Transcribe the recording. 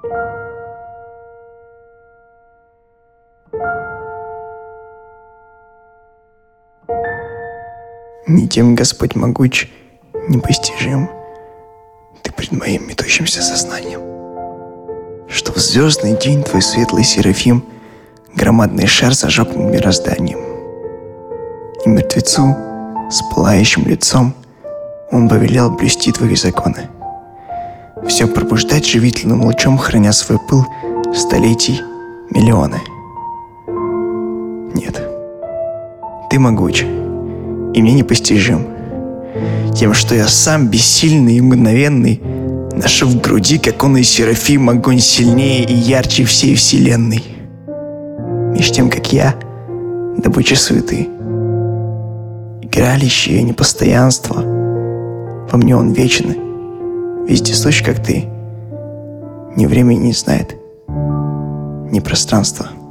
Не тем Господь могуч, непостижим Ты пред моим метущимся сознанием, что в звездный день твой светлый Серафим громадный шар зажег над мирозданием. И мертвецу с пылающим лицом он повелел блюсти твои законы, все пробуждать живительным лучом, храня свой пыл столетий миллионы. Нет, ты могуч и мне непостижим тем, что я сам бессильный и мгновенный ношу в груди, как он и Серафим, огонь сильнее и ярче всей вселенной. Меж тем, как я, добыча суеты, игралище и непостоянство, во мне он вечен, вездесущ, как ты, ни времени не знает, ни пространства.